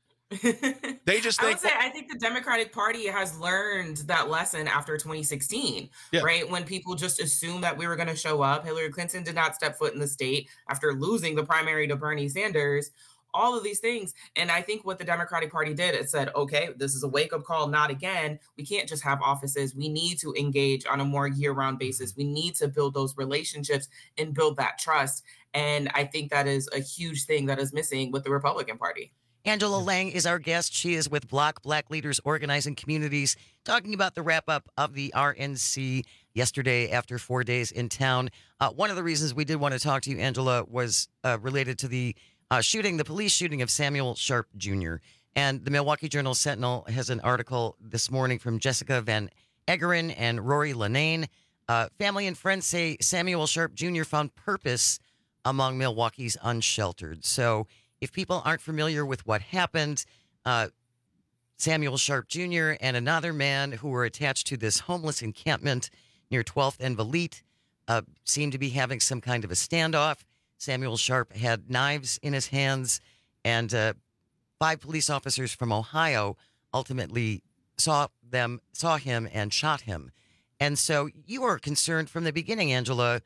They just I think, would say I think the Democratic Party has learned that lesson after twenty sixteen, Yeah. right? When people just assumed that we were going to show up. Hillary Clinton did not step foot in the state after losing the primary to Bernie Sanders, all of these things. And I think what the Democratic Party did, it said, okay, this is a wake-up call, not again. We can't just have offices. We need to engage on a more year-round basis. We need to build those relationships and build that trust. And I think that is a huge thing that is missing with the Republican Party. Angela Lang is our guest. She is with Block Black Leaders Organizing Communities, talking about the wrap-up of the R N C yesterday after four days in town. Uh, one of the reasons we did want to talk to you, Angela, was uh, related to the uh, shooting, the police shooting of Samuel Sharp Junior And the Milwaukee Journal-Sentinel has an article this morning from Jessica Van Eggeren and Rory Lanane. Uh, family and friends say Samuel Sharp Junior found purpose among Milwaukee's unsheltered. So if people aren't familiar with what happened, uh, Samuel Sharp Junior and another man who were attached to this homeless encampment near twelfth and Valete uh, seemed to be having some kind of a standoff. Samuel Sharp had knives in his hands, and uh, five police officers from Ohio ultimately saw them, saw him and shot him. And so you were concerned from the beginning, Angela,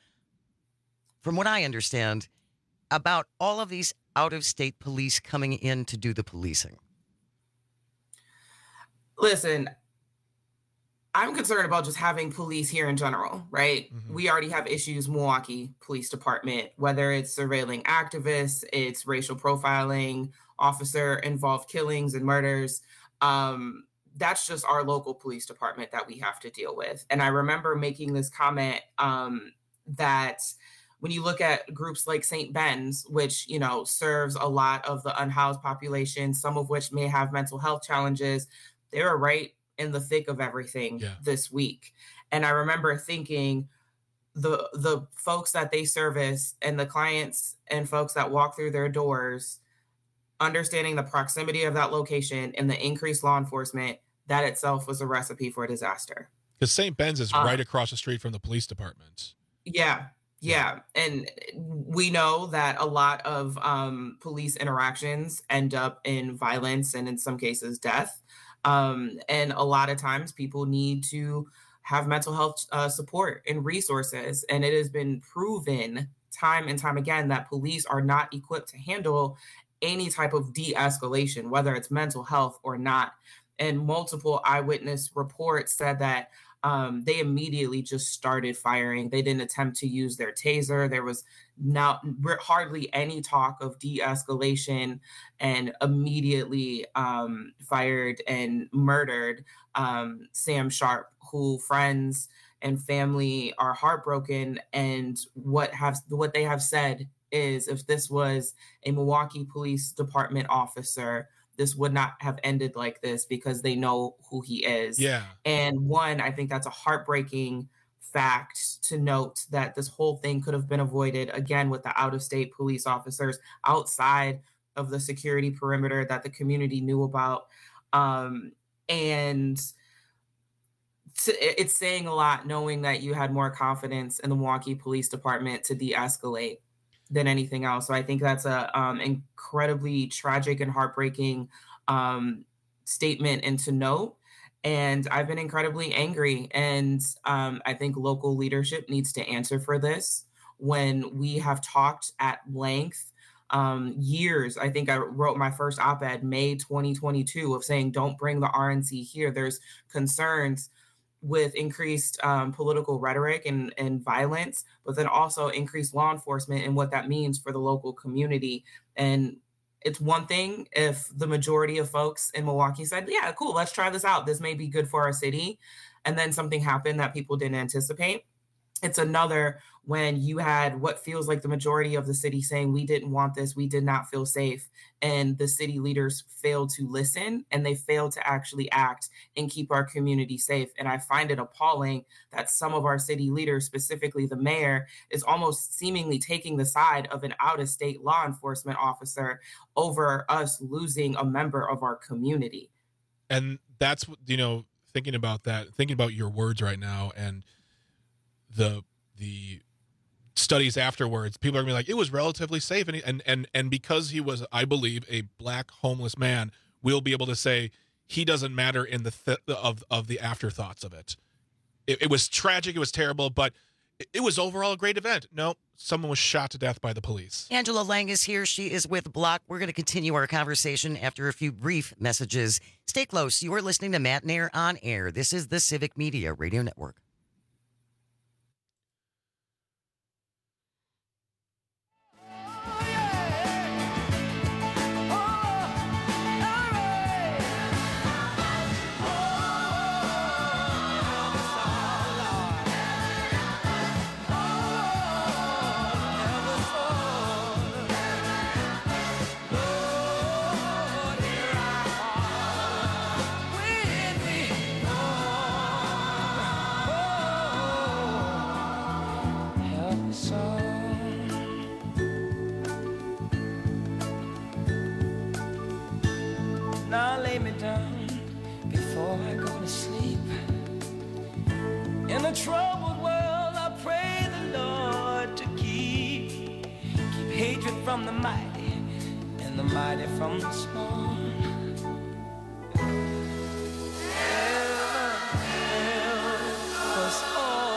from what I understand, about all of these out-of-state police coming in to do the policing. Listen, I'm concerned about just having police here in general, right? Mhm. We already have issues, Milwaukee Police Department, whether it's surveilling activists, it's racial profiling, officer-involved killings and murders. Um, that's just our local police department that we have to deal with. And I remember making this comment um, that when you look at groups like Saint Ben's, which, you know, serves a lot of the unhoused population, some of which may have mental health challenges, they were right in the thick of everything yeah. this week. And I remember thinking the the folks that they service and the clients and folks that walk through their doors, understanding the proximity of that location and the increased law enforcement, that itself was a recipe for disaster. Because Saint Ben's is um, right across the street from the police department. Yeah, yeah. And we know that a lot of um, police interactions end up in violence and in some cases death. Um, and a lot of times people need to have mental health uh, support and resources. And it has been proven time and time again that police are not equipped to handle any type of de-escalation, whether it's mental health or not. And multiple eyewitness reports said that um, they immediately just started firing. They didn't attempt to use their taser. There was not hardly any talk of de-escalation, and immediately um, fired and murdered um, Sam Sharp, who friends and family are heartbroken. And what have what they have said is, if this was a Milwaukee Police Department officer, this would not have ended like this, because they know who he is. Yeah. And one, I think that's a heartbreaking fact to note, that this whole thing could have been avoided, again, with the out-of-state police officers outside of the security perimeter that the community knew about. Um, and to, it's saying a lot knowing that you had more confidence in the Milwaukee Police Department to de-escalate than anything else. So I think that's a um, incredibly tragic and heartbreaking um, statement and to note. And I've been incredibly angry. And um, I think local leadership needs to answer for this. When we have talked at length um, years, I think I wrote my first op-ed May twenty twenty-two of saying, don't bring the R N C here. There's concerns with increased um, political rhetoric and, and violence, but then also increased law enforcement and what that means for the local community. And it's one thing if the majority of folks in Milwaukee said, yeah, cool, let's try this out. This may be good for our city. And then something happened that people didn't anticipate. It's another when you had what feels like the majority of the city saying, we didn't want this, we did not feel safe. And the city leaders failed to listen, and they failed to actually act and keep our community safe. And I find it appalling that some of our city leaders, specifically the mayor, is almost seemingly taking the side of an out-of-state law enforcement officer over us losing a member of our community. And that's, you know, thinking about that, thinking about your words right now, and the the studies afterwards, people are gonna be like, it was relatively safe, and and and and because he was, I believe, a black homeless man, we'll be able to say he doesn't matter in the th- of of the afterthoughts of it. it. It was tragic, it was terrible, but it, it was overall a great event. No, someone was shot to death by the police. Angela Lang is here. She is with Block. We're going to continue our conversation after a few brief messages. Stay close. You are listening to Matt Nair on Air. This is the Civic Media Radio Network. Now lay me down before I go to sleep. In a troubled world, I pray the Lord to keep keep hatred from the mighty and the mighty from the small. Help, help us all.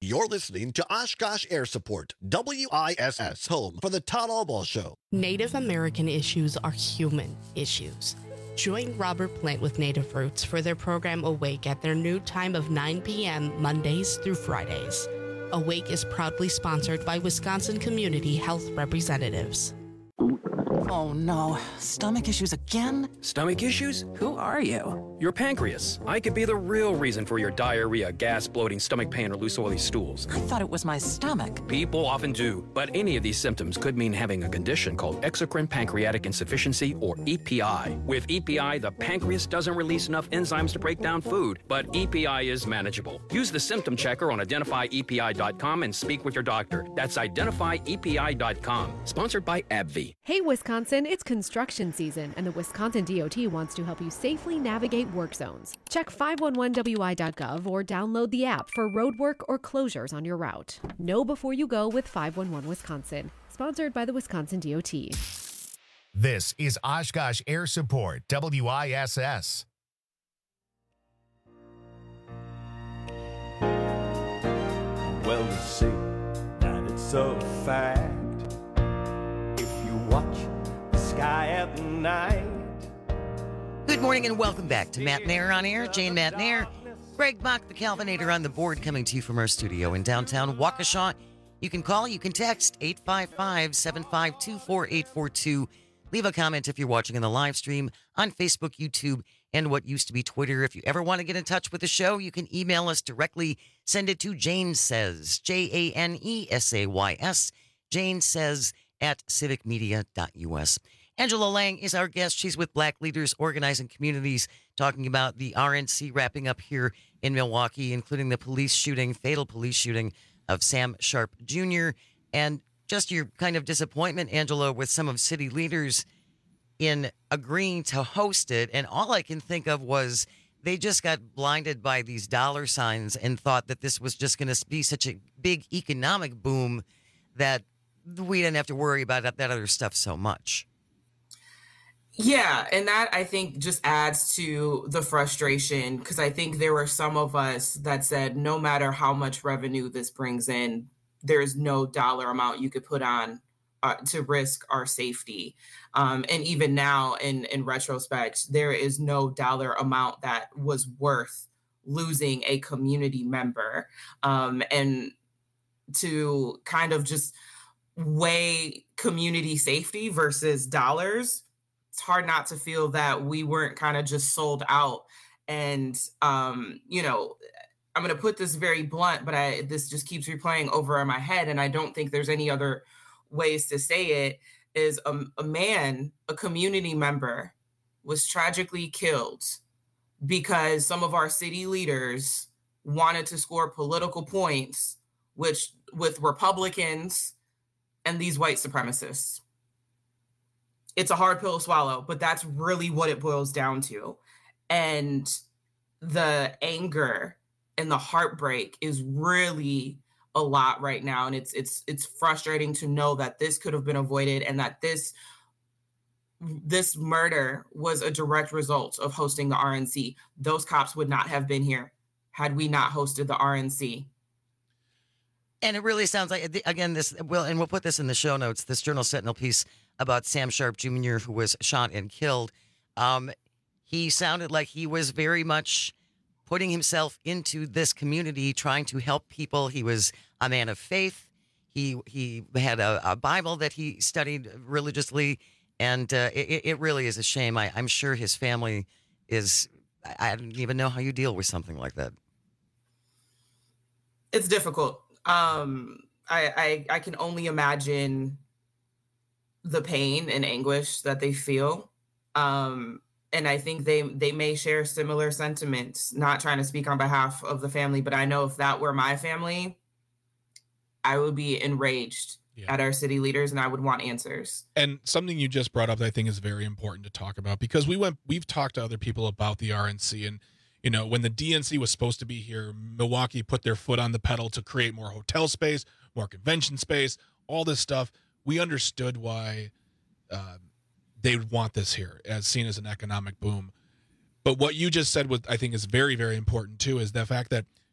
You're listening to Oshkosh Air Support, W I S S, home for the Todd Albaugh Show. Native American issues are human issues. Join Robert Plant with Native Roots for their program Awake at their new time of nine p.m. Mondays through Fridays. Awake is proudly sponsored by Wisconsin Community Health Representatives. Oh no, stomach issues again? Stomach issues? Who are you? Your pancreas. I could be the real reason for your diarrhea, gas, bloating, stomach pain, or loose oily stools. I thought it was my stomach. People often do, but any of these symptoms could mean having a condition called exocrine pancreatic insufficiency, or E P I. With E P I, the pancreas doesn't release enough enzymes to break down food, but E P I is manageable. Use the symptom checker on identify E P I dot com and speak with your doctor. That's identify E P I dot com. Sponsored by AbbVie. Hey, Wisconsin, it's construction season, and the Wisconsin D O T wants to help you safely navigate work zones. Check five one one W I dot gov or download the app for roadwork or closures on your route. Know before you go with five one one Wisconsin. Sponsored by the Wisconsin D O T. This is Oshkosh Air Support, W I S S. Well, you see that it's a fact. If you watch the sky at night. Good morning and welcome back to Matt Nair on Air. Jane Matt Nair, Greg Bach, the Calvinator on the board, coming to you from our studio in downtown Waukesha. You can call, you can text eight five five, seven five two, four eight four two. Leave a comment if you're watching in the live stream on Facebook, YouTube, and what used to be Twitter. If you ever want to get in touch with the show, you can email us directly. Send it to Jane Says, J A N E S A Y S, Jane Says at civic media dot U S. Angela Lang is our guest. She's with Black Leaders Organizing Communities, talking about the R N C wrapping up here in Milwaukee, including the police shooting, fatal police shooting of Sam Sharp Junior And just your kind of disappointment, Angela, with some of city leaders in agreeing to host it. And all I can think of was they just got blinded by these dollar signs and thought that this was just going to be such a big economic boom that we didn't have to worry about that other stuff so much. Yeah, and that I think just adds to the frustration, because I think there were some of us that said no matter how much revenue this brings in, there's no dollar amount you could put on uh, to risk our safety. Um, and even now, in, in retrospect, there is no dollar amount that was worth losing a community member. Um, and to kind of just weigh community safety versus dollars, it's hard not to feel that we weren't kind of just sold out. And, um, you know, I'm going to put this very blunt, but I this just keeps replaying over in my head, and I don't think there's any other ways to say it, is a, a man, a community member, was tragically killed because some of our city leaders wanted to score political points which with Republicans and these white supremacists. It's a hard pill to swallow, but that's really what it boils down to. And the anger and the heartbreak is really a lot right now. And it's it's it's frustrating to know that this could have been avoided, and that this this murder was a direct result of hosting the R N C. Those cops would not have been here had we not hosted the R N C. And it really sounds like, again, this, well, and we'll put this in the show notes, this Journal Sentinel piece about Sam Sharp Junior, who was shot and killed. Um, he sounded like he was very much putting himself into this community, trying to help people. He was a man of faith. He he had a, a Bible that he studied religiously, and uh, it, it really is a shame. I, I'm sure his family is, I don't even know how you deal with something like that. It's difficult. Um, I, I I can only imagine the pain and anguish that they feel. Um, and I think they they may share similar sentiments, not trying to speak on behalf of the family, but I know if that were my family, I would be enraged yeah. at our city leaders, and I would want answers. And something you just brought up that I think is very important to talk about, because we went, we've talked to other people about the R N C, and you know, when the D N C was supposed to be here, Milwaukee put their foot on the pedal to create more hotel space, more convention space, all this stuff. We understood why uh, they would want this here, as seen as an economic boom. But what you just said, was, I think, is very, very important, too, is the fact that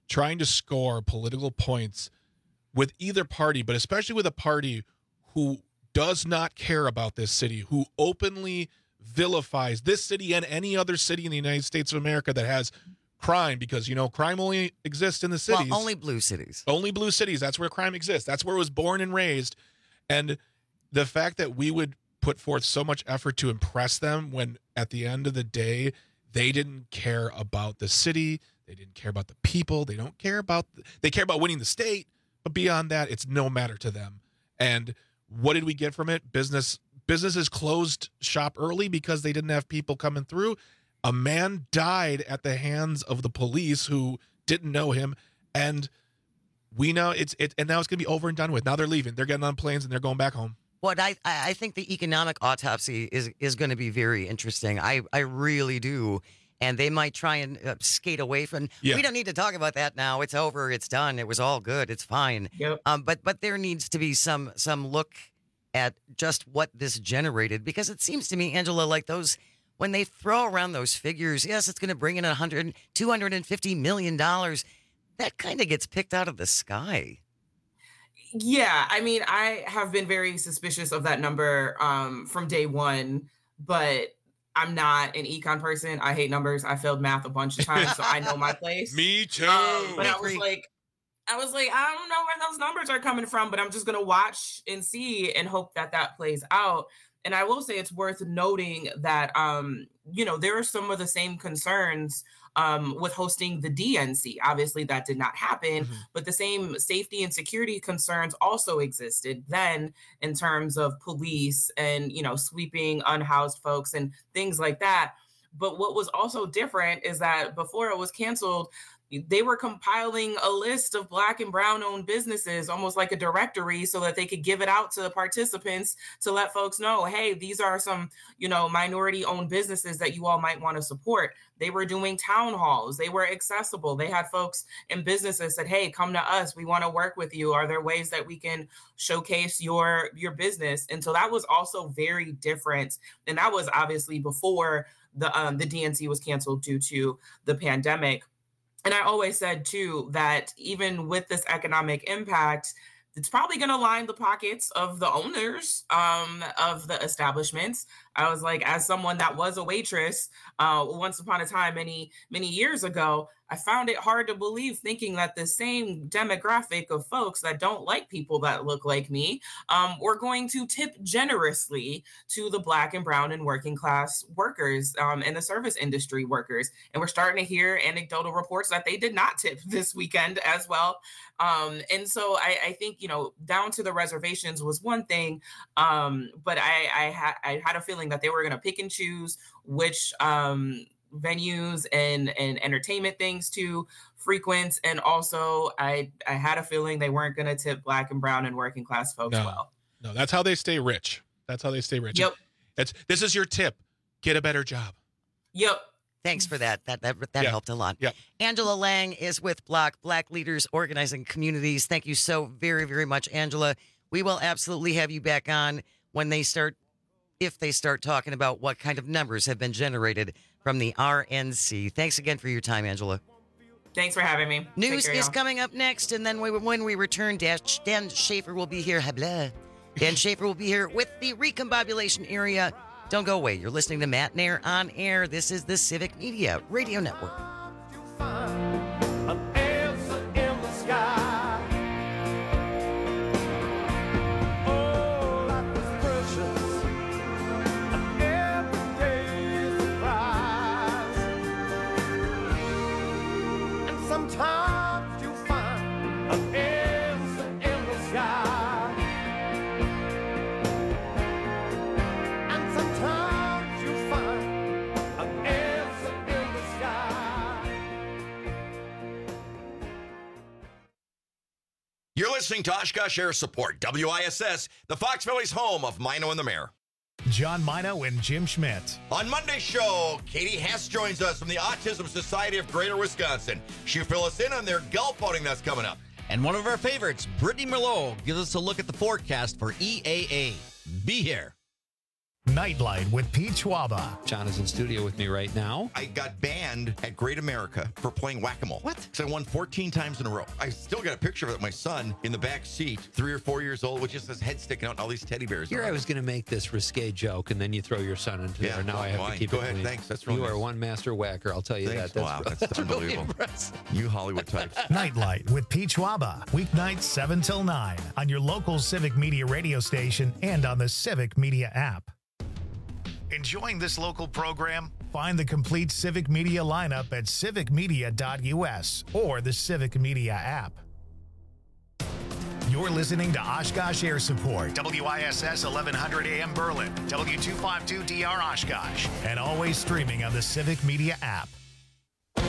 trying to score political points with either party, but especially with a party who does not care about this city, who openly vilifies this city and any other city in the United States of America that has crime, because, you know, crime only exists in the cities. Well, only blue cities. Only blue cities. That's where crime exists. That's where it was born and raised. And the fact that we would put forth so much effort to impress them when at the end of the day, they didn't care about the city. They didn't care about the people. They don't care about, they care about winning the state. But beyond that, it's no matter to them. And what did we get from it? Business businesses closed shop early because they didn't have people coming through. A man died at the hands of the police who didn't know him, and we know it's it. And now it's going to be over and done with. Now they're leaving. They're getting on planes and they're going back home. What I I think the economic autopsy is is going to be very interesting. I I really do. And they might try and uh, skate away from. Yeah. We don't need to talk about that now. It's over. It's done. It was all good. It's fine. Yep. Um. But but there needs to be some some look at just what this generated, because it seems to me, Angela, like those. When they throw around those figures, yes, it's going to bring in one hundred, two hundred fifty million dollars. That kind of gets picked out of the sky. Yeah, I mean, I have been very suspicious of that number um, from day one, but I'm not an econ person. I hate numbers. I failed math a bunch of times, so I know my place. Me too. Um, but I was like, I was like, I don't know where those numbers are coming from, but I'm just going to watch and see and hope that that plays out. And I will say it's worth noting that, um, you know, there are some of the same concerns um, with hosting the D N C. Obviously, that did not happen, mm-hmm. but the same safety and security concerns also existed then in terms of police and, you know, sweeping unhoused folks and things like that. But what was also different is that before it was canceled, they were compiling a list of Black and Brown owned businesses, almost like a directory, so that they could give it out to participants to let folks know, hey, these are some, you know, minority owned businesses that you all might want to support. They were doing town halls. They were accessible. They had folks in businesses said, hey, come to us. We want to work with you. Are there ways that we can showcase your, your business? And so that was also very different. And that was obviously before the um, the D N C was canceled due to the pandemic. And I always said, too, that even with this economic impact, it's probably going to line the pockets of the owners um, of the establishments. I was like, as someone that was a waitress uh, once upon a time, many, many years ago, I found it hard to believe thinking that the same demographic of folks that don't like people that look like me um, were going to tip generously to the Black and brown and working class workers um, and the service industry workers. And we're starting to hear anecdotal reports that they did not tip this weekend as well. Um, and so I, I think, you know, down to the reservations was one thing, um, but I, I, ha- I had a feeling that they were going to pick and choose which um, venues and, and entertainment things to frequent. And also I, I had a feeling they weren't going to tip Black and brown and working class folks no, well. No, that's how they stay rich. That's how they stay rich. Yep. That's, this is your tip. Get a better job. Yep. Thanks for that. That that, that yeah. helped a lot. Yeah. Angela Lang is with Block, Black Leaders Organizing Communities. Thank you so very, very much, Angela. We will absolutely have you back on when they start, if they start talking about what kind of numbers have been generated from the R N C. Thanks again for your time, Angela. Thanks for having me. News care, is y'all. coming up next, and then we, when we return, Dan, Dan Schaefer will be here. Habla. Dan Schaefer will be here with the recombobulation area. Don't go away. You're listening to Matt Nair on air. This is the Civic Media Radio Network. An answer in the sky. Oh, life is precious. An everyday surprise. And sometimes you find an answer in the sky. You're listening to Oshkosh Air Support, W I S S, the Fox Valley's home of Mino and the Mayor. John Mino and Jim Schmidt. On Monday's show, Katie Hess joins us from the Autism Society of Greater Wisconsin. She'll fill us in on their golf outing that's coming up. And one of our favorites, Brittany Merlot, gives us a look at the forecast for E A A. Be here. Nightlight with Pete Schwaba. John is in studio with me right now. I got banned at Great America for playing whack-a-mole. What? Because I won fourteen times in a row. I still got a picture of it, my son in the back seat, three or four years old, with just his head sticking out and all these teddy bears. Here on I it. was going to make this risque joke, and then you throw your son into Yeah, there. Now well, I have fine. to keep Go it ahead, clean. thanks. That's real You nice. are one master whacker, I'll tell you Thanks. that. Wow, That's, that's really unbelievable. impressive. You Hollywood types. Nightlight with Pete Schwaba. Weeknights seven till nine on your local Civic Media radio station and on the Civic Media app. Enjoying this local program? Find the complete Civic Media lineup at civic media dot u s or the Civic Media app. You're listening to Oshkosh Air Support, W I S S eleven hundred A M Berlin, W two fifty-two D R Oshkosh, and always streaming on the Civic Media app.